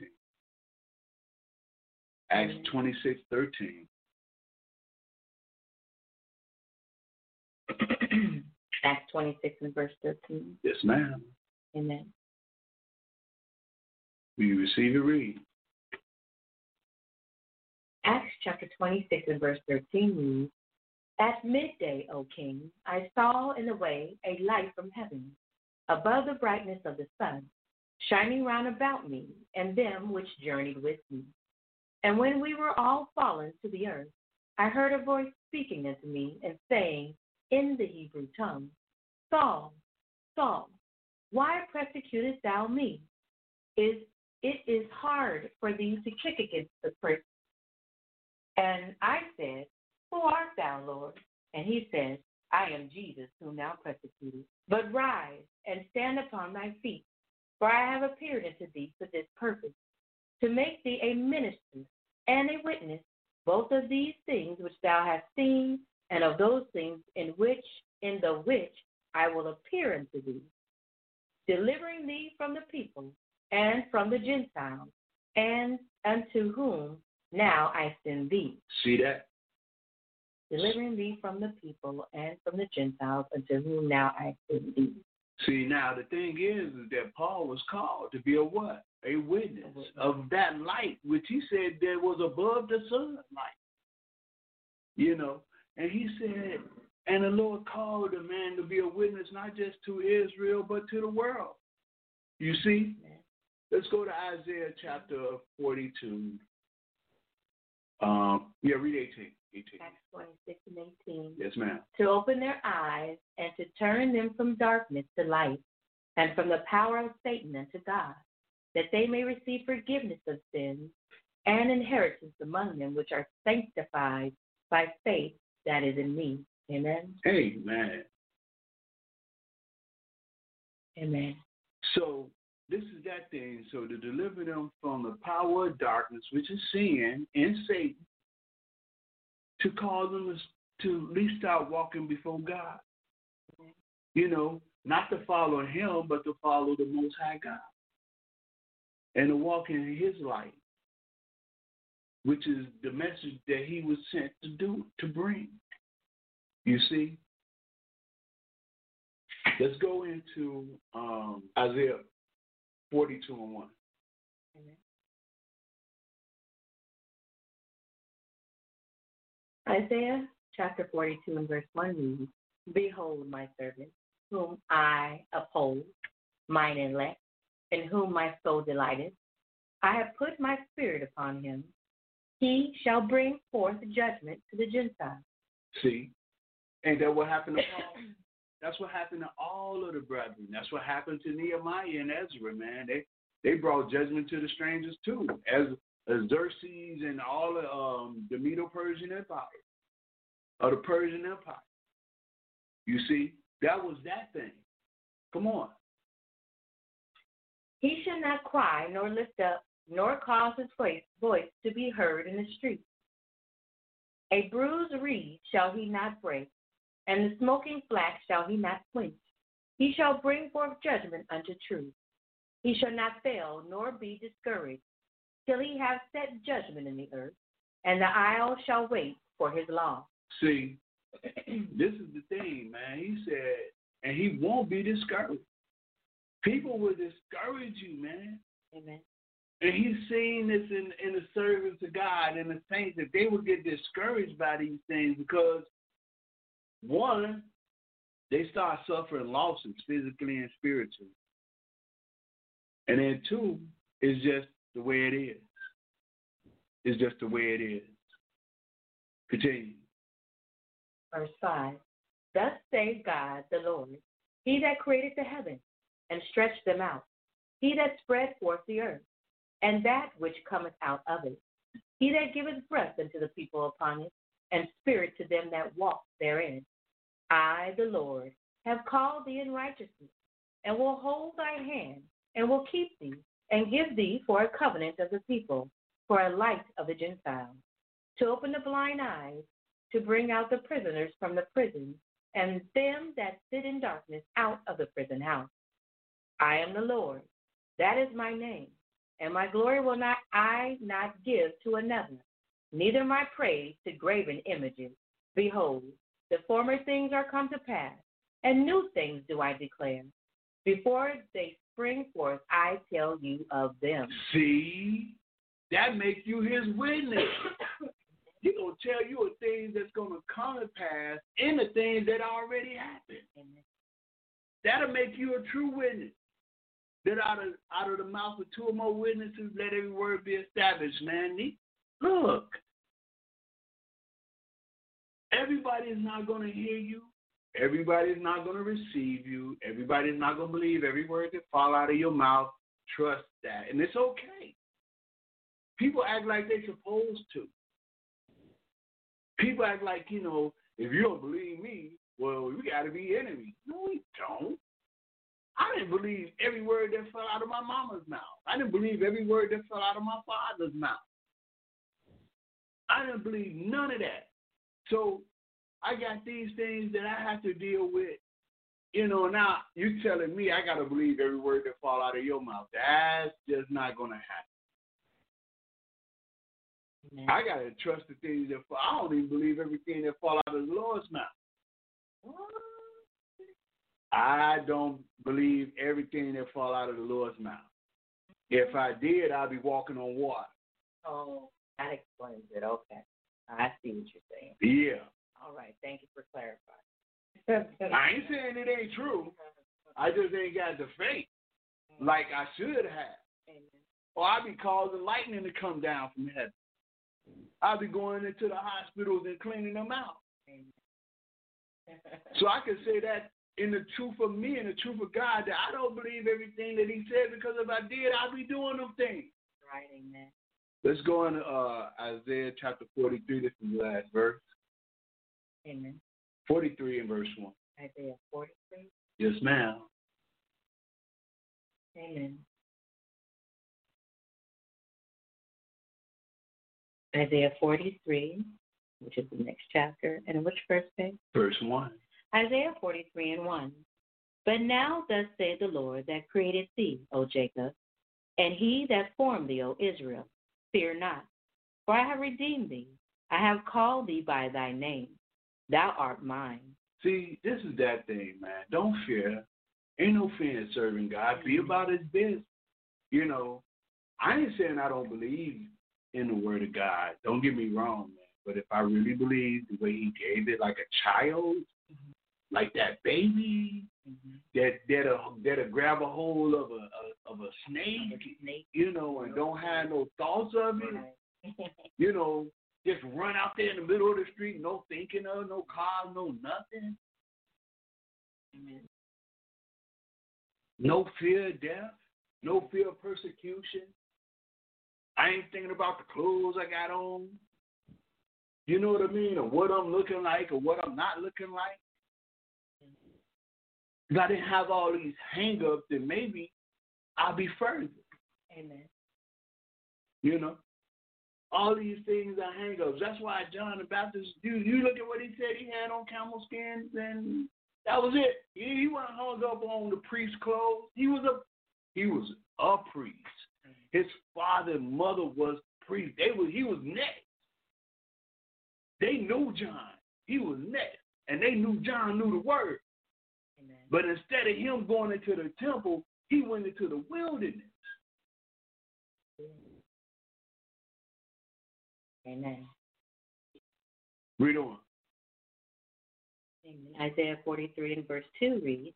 Acts 26:13. Acts 26 and verse 13. Yes, ma'am. Amen. Will you receive it? Read. Acts chapter 26 and verse 13 reads, at midday, O king, I saw in the way a light from heaven, above the brightness of the sun, shining round about me and them which journeyed with me. And when we were all fallen to the earth, I heard a voice speaking unto me and saying in the Hebrew tongue, Saul, Saul, why persecutest thou me? It is hard for thee to kick against the prick. And I said, who art thou, Lord? And he said, I am Jesus, whom thou persecutest. But rise and stand upon thy feet, for I have appeared unto thee for this purpose, to make thee a minister and a witness, both of these things which thou hast seen, and of those things in the which I will appear unto thee, delivering thee from the people and from the Gentiles, and unto whom now I send thee. See that? delivering thee from the people and from the Gentiles unto whom now I send thee. See, now the thing is that Paul was called to be a what? A witness of that light, which he said there was above the sun light. You know, and he said, and the Lord called a man to be a witness not just to Israel, but to the world. You see? Let's go to Isaiah chapter 42. Read 18. Acts 26 and 18. Yes, ma'am. To open their eyes and to turn them from darkness to light and from the power of Satan unto God, that they may receive forgiveness of sins and inheritance among them which are sanctified by faith that is in me. Amen. Amen. Amen. So this is that thing. So to deliver them from the power of darkness, which is sin and Satan, to cause them to at least start walking before God. You know, not to follow him, but to follow the Most High God. And to walk in his light, which is the message that he was sent to bring. You see? Let's go into Isaiah 42 and 1. Amen. Isaiah chapter 42 and verse 1 reads, Behold my servant, whom I uphold, mine elect, in whom my soul delighteth. I have put my spirit upon him. He shall bring forth judgment to the Gentiles. See? Ain't that what happened to Paul? That's what happened to all of the brethren. That's what happened to Nehemiah and Ezra, man. They brought judgment to the strangers too, as Xerxes and all the Medo-Persian Empire, or the Persian Empire. You see, that was that thing. Come on. He shall not cry, nor lift up, nor cause his voice to be heard in the street. A bruised reed shall he not break, and the smoking flax shall he not quench. He shall bring forth judgment unto truth. He shall not fail, nor be discouraged, till he have set judgment in the earth, and the isle shall wait for his law. See, this is the thing, man. He said, and he won't be discouraged. People will discourage you, man. Amen. And he's seeing this in the service of God and the saints, that they will get discouraged by these things because, one, they start suffering losses physically and spiritually. And then two, it's just the way it is. It's just the way it is. Continue. Verse 5. Thus saith God the Lord, he that created the heavens and stretched them out, he that spread forth the earth, and that which cometh out of it, he that giveth breath unto the people upon it, and spirit to them that walk therein. I, the Lord, have called thee in righteousness, and will hold thy hand, and will keep thee, and give thee for a covenant of the people, for a light of the Gentiles, to open the blind eyes, to bring out the prisoners from the prison, and them that sit in darkness out of the prison house. I am the Lord, that is my name, and my glory will not give to another, neither my praise to graven images. Behold, the former things are come to pass, and new things do I declare. Before they spring forth, I tell you of them. See, that makes you his witness. He's going to tell you a thing that's going to come to pass in the things that already happened. Amen. That'll make you a true witness. That out of the mouth of two or more witnesses, let every word be established, man. Look, everybody is not going to hear you. Everybody is not going to receive you. Everybody is not going to believe every word that fall out of your mouth. Trust that. And it's okay. People act like they're supposed to. People act like, if you don't believe me, well, we got to be enemies. No, we don't. I didn't believe every word that fell out of my mama's mouth. I didn't believe every word that fell out of my father's mouth. I didn't believe none of that. So I got these things that I have to deal with. Now you telling me I got to believe every word that fall out of your mouth. That's just not going to happen. Amen. I got to trust the things that fall. I don't even believe everything that fall out of the Lord's mouth. I don't believe everything that fall out of the Lord's mouth. If I did, I'd be walking on water. Oh, that explains it. Okay. I see what you're saying. Yeah. All right. Thank you for clarifying. I ain't saying it ain't true. I just ain't got the faith like I should have. Amen. Or I'd be causing lightning to come down from heaven. I'd be going into the hospitals and cleaning them out. Amen. So I can say that in the truth of me and the truth of God, that I don't believe everything that he said, because if I did, I'd be doing them things. Right, amen. Let's go into Isaiah chapter 43. This is the last verse. Amen. 43 and verse 1. Isaiah 43. Yes, ma'am. Amen. Isaiah 43, which is the next chapter. And which verse, page? Verse 1. Isaiah 43 and 1. But now thus saith the Lord that created thee, O Jacob, and he that formed thee, O Israel, fear not, for I have redeemed thee. I have called thee by thy name. Thou art mine. See, this is that thing, man. Don't fear. Ain't no fear in serving God. Be about his business. You know, I ain't saying I don't believe in the word of God. Don't get me wrong, man. But if I really believe the way he gave it, like a child, like that baby, that'll grab a hold of a snake, you know, and don't have no thoughts of it, you know, just run out there in the middle of the street, no thinking of, no cars, no nothing. Amen. No fear of death, no fear of persecution. I ain't thinking about the clothes I got on. You know what I mean? Or what I'm looking like or what I'm not looking like. If I didn't have all these hang-ups, then maybe I'll be further. Amen. You know? All these things are hang-ups. That's why John the Baptist, you look at what he said he had on camel skins, and that was it. He wasn't hung up on the priest's clothes. He was a priest. His father and mother was priests. He was next. They knew John. He was next. And they knew John knew the word. Amen. But instead of him going into the temple, he went into the wilderness. Amen. Read on. Amen. Isaiah 43 and verse 2 reads,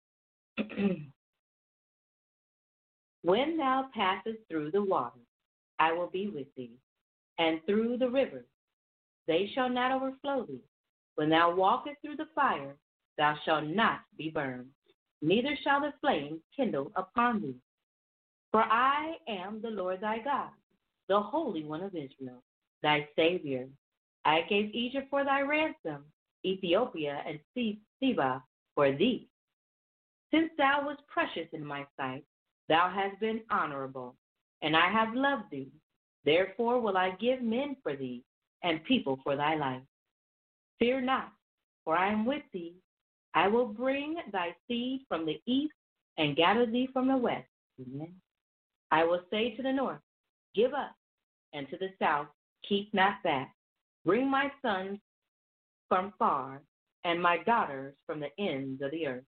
When thou passest through the waters, I will be with thee, and through the rivers, they shall not overflow thee. When thou walkest through the fire, thou shalt not be burned, neither shall the flame kindle upon thee. For I am the Lord thy God, the Holy One of Israel, thy Savior. I gave Egypt for thy ransom, Ethiopia and Seba for thee. Since thou wast precious in my sight, thou hast been honorable, and I have loved thee. Therefore will I give men for thee, and people for thy life. Fear not, for I am with thee. I will bring thy seed from the east, and gather thee from the west. Amen. I will say to the north, Give up, and to the south, Keep not back. Bring my sons from far, and my daughters from the ends of the earth.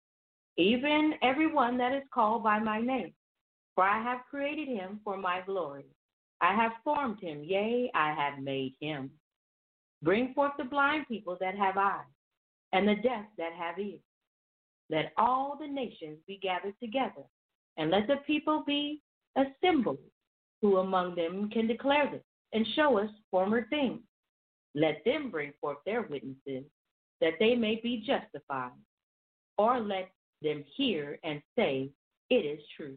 Even every one that is called by my name, for I have created him for my glory. I have formed him, yea, I have made him. Bring forth the blind people that have eyes, and the deaf that have ears. Let all the nations be gathered together, and let the people be assembled, who among them can declare this, and show us former things. Let them bring forth their witnesses, that they may be justified. Or let them hear and say, It is true.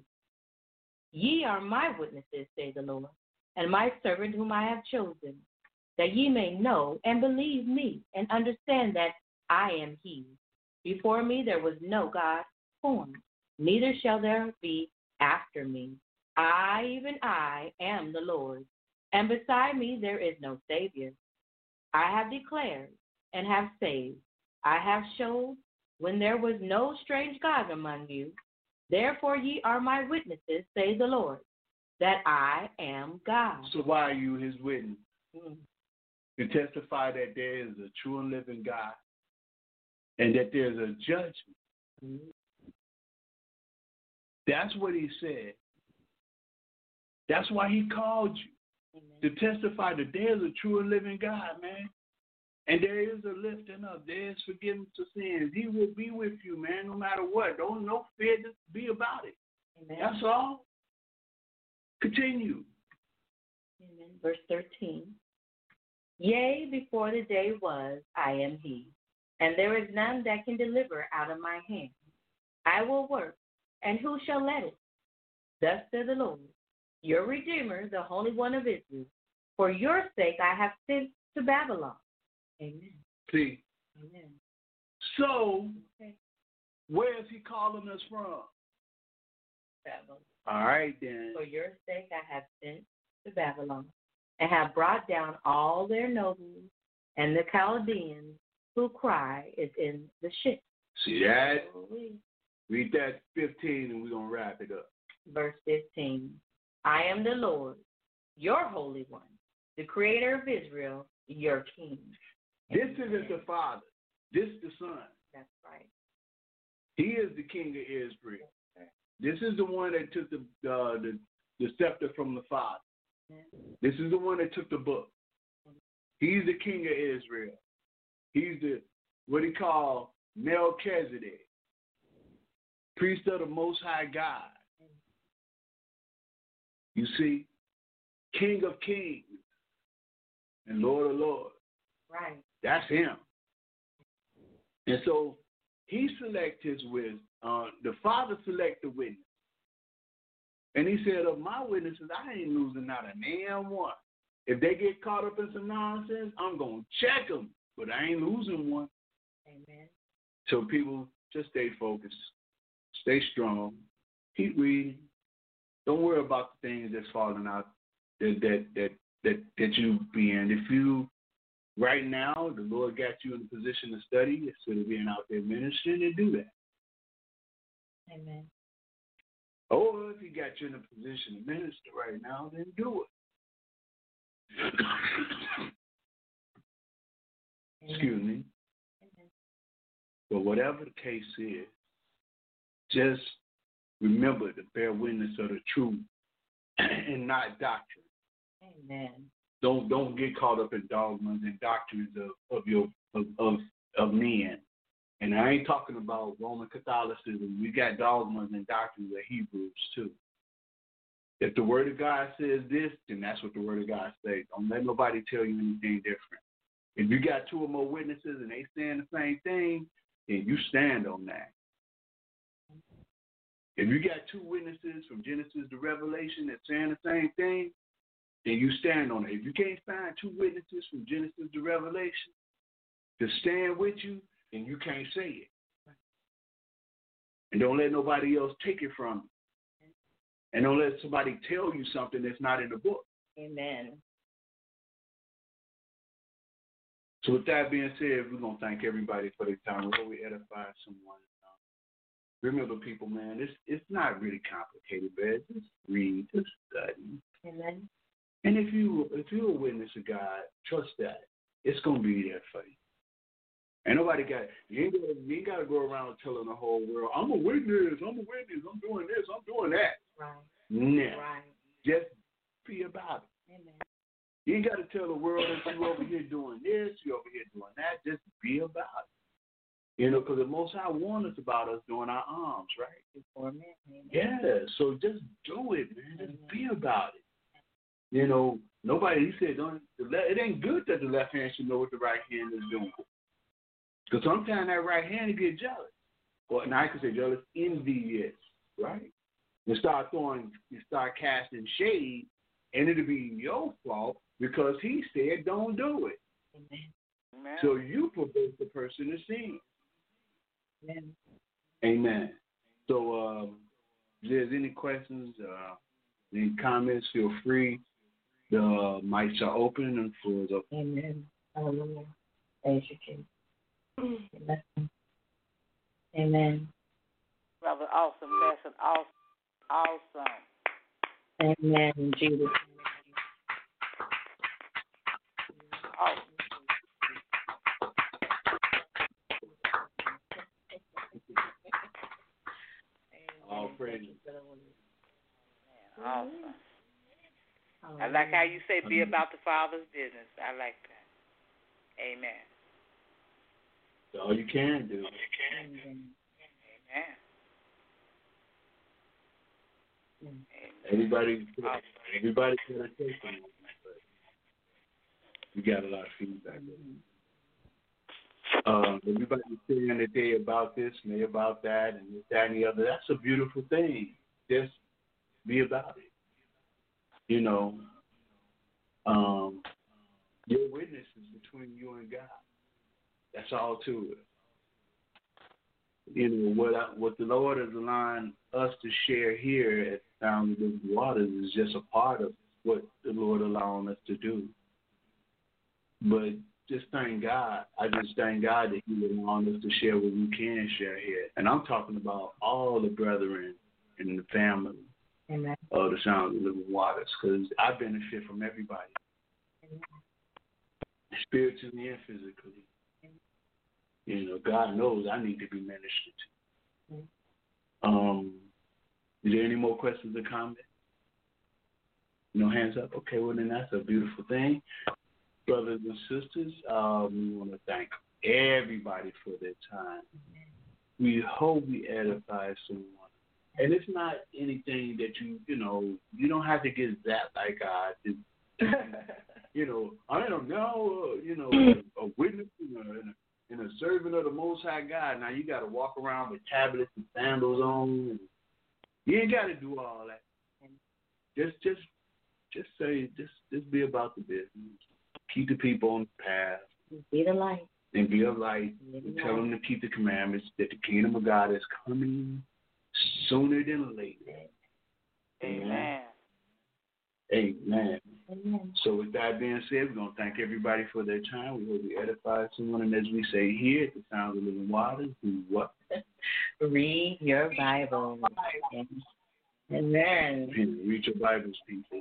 Ye are my witnesses, say the Lord, and my servant whom I have chosen, that ye may know and believe me, and understand that I am he. Before me there was no God formed, neither shall there be after me. I, even I, am the Lord, and beside me there is no Savior. I have declared and have saved. I have showed when there was no strange God among you. Therefore ye are my witnesses, say the Lord. that I am God. So why are you his witness? Mm. To testify that there is a true and living God and that there's a judgment. Mm. That's what he said. That's why he called you. Amen. To testify that there's a true and living God, man. And there is a lifting up. There is forgiveness of sins. He will be with you, man, no matter what. No fear to be about it. Amen. That's all. Continue. Amen. Verse 13. Yea, before the day was, I am he, and there is none that can deliver out of my hand. I will work, and who shall let it? Thus says the Lord, your Redeemer, the Holy One of Israel. For your sake I have sent to Babylon. Amen. See? Amen. So, Okay. where is he calling us from? Babylon. All right, then. For your sake I have sent to Babylon, and have brought down all their nobles, and the Chaldeans who cry is in the ship. See that? Read that 15 and we're going to wrap it up. Verse 15. I am the Lord, your Holy One, the Creator of Israel, your King. This isn't the Father. This is the Son. That's right. He is the King of Israel. This is the one that took the scepter from the Father. This is the one that took the book. He's the King of Israel. He's the, what he called Melchizedek, priest of the Most High God. You see, King of Kings and Lord of Lords. Right. That's him. And so he selects his witness. The Father select the witness. And he said, of my witnesses, I ain't losing not a damn one. If they get caught up in some nonsense, I'm going to check them. But I ain't losing one. Amen. So people, just stay focused. Stay strong. Keep reading. Don't worry about the things that's falling out that you be in. If you, right now, the Lord got you in a position to study instead of being out there ministering, then do that. Amen. Or if he got you in a position to minister right now, then do it. Excuse me. Amen. But whatever the case is, just remember to bear witness of the truth and not doctrine. Amen. Don't get caught up in dogmas and doctrines of men. And I ain't talking about Roman Catholicism. We got dogmas and doctrines of Hebrews too. If the Word of God says this, then that's what the Word of God says. Don't let nobody tell you anything different. If you got two or more witnesses and they saying the same thing, then you stand on that. If you got two witnesses from Genesis to Revelation that's saying the same thing, then you stand on it. If you can't find two witnesses from Genesis to Revelation to stand with you, then you can't say it. And don't let nobody else take it from you. And don't let somebody tell you something that's not in the book. Amen. So with that being said, we're going to thank everybody for their time. We hope we edify someone. Remember, people, man, it's not really complicated, man. Just read, just study. Amen. And if you're a witness of God, trust that it's gonna be there for you. And you ain't got to go around telling the whole world, I'm a witness, I'm doing this, I'm doing that. Right. No. Right. Just be about it. Amen. You ain't got to tell the world that you over here doing this, you over here doing that. Just be about it. You know, because the Most High warned us about us doing our arms, right? Before men. Amen. Yeah, so just do it, man. Just be about it. You know, he said, it ain't good that the left hand should know what the right hand is doing. Because sometimes that right hand will get jealous. Or, now I can say jealous, envious, right? You start casting shade, and it'll be your fault because he said don't do it. Amen. So you provoke the person to sin. Amen. Amen. So if there's any questions, any comments, feel free. The mics are open and the floor is open. Amen. Hallelujah. Thank you, King. Amen. Amen. Brother, awesome lesson. Awesome. Amen. In Jesus. All praise. Awesome. I like how you say be about the Father's business. I like that. Amen. That's all you can do. Amen. Everybody got a testimony, but we got a lot of feedback. Everybody saying that they about this and they about that and this, that, and the other. That's a beautiful thing. Just be about it. You know, your witness is between you and God. That's all to it. You know, what the Lord has allowed us to share here at Sound of Living Waters is just a part of what the Lord allowing us to do. But just thank God. I just thank God that He allowed us to share what we can share here. And I'm talking about all the brethren and the family of the Sound of Living Waters, because I benefit from everybody, spiritually and physically. You know, God knows I need to be ministered to. Is there any more questions or comments? No hands up? Okay, well then that's a beautiful thing. Brothers and sisters, we want to thank everybody for their time. We hope we edify someone. And it's not anything that you don't have to get zapped like God. I don't know, a witness and a servant of the Most High God. Now you got to walk around with tablets and sandals on. And you ain't got to do all that. Just be about the business. Keep the people on the path. Be the light. And be a light. And tell them to keep the commandments, that the kingdom of God is coming sooner than later. Amen. Amen. So with that being said, we're going to thank everybody for their time. We hope we edify someone. And as we say here at the Sound of Living Waters, do what? Read your Bible. Amen. Read your Bibles, people.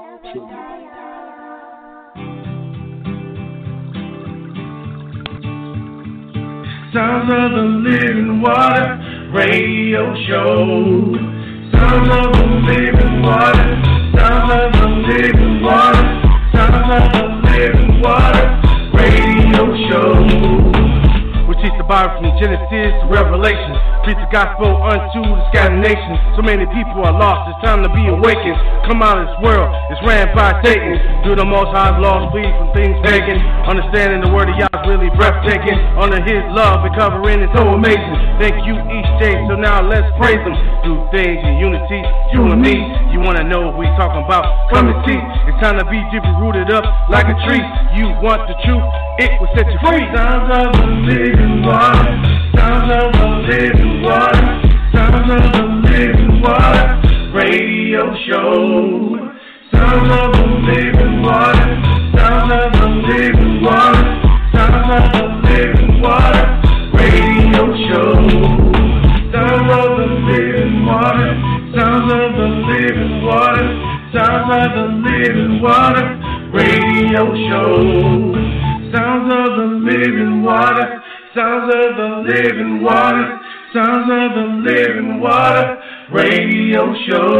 Sounds of the Living Water Radio Show. Sounds of the Living Water. Sounds of the Living Water. Sounds of the Living Water Radio Show. We teach the Bible from Genesis to Revelation. Preach the gospel unto the scattered nations. So many people are lost, it's time to be awakened. Come out of this world, it's ran by Satan. Do the Most High's laws, flee from things pagan. Understanding the word of Yah is really breathtaking. Under His love and covering is so amazing. Thank you each day, so now let's praise Him. Do things in unity, you and me. You wanna know what we talking about? Come and see. It's time to be deeply rooted up like a tree. You want the truth, it will set you free. Sounds of the living water. Sounds of the living water. Sounds of the living water radio show. Sounds of the living water. Sounds of the living water. Sounds of the living water radio show. Sounds of the living water. Sounds of the living water. Sounds of the living water radio show. Sounds of the living water. Sounds of the living water. Sounds of the living water radio show.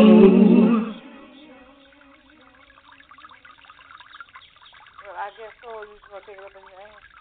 Well, I guess so. You just want to take it up in your hand.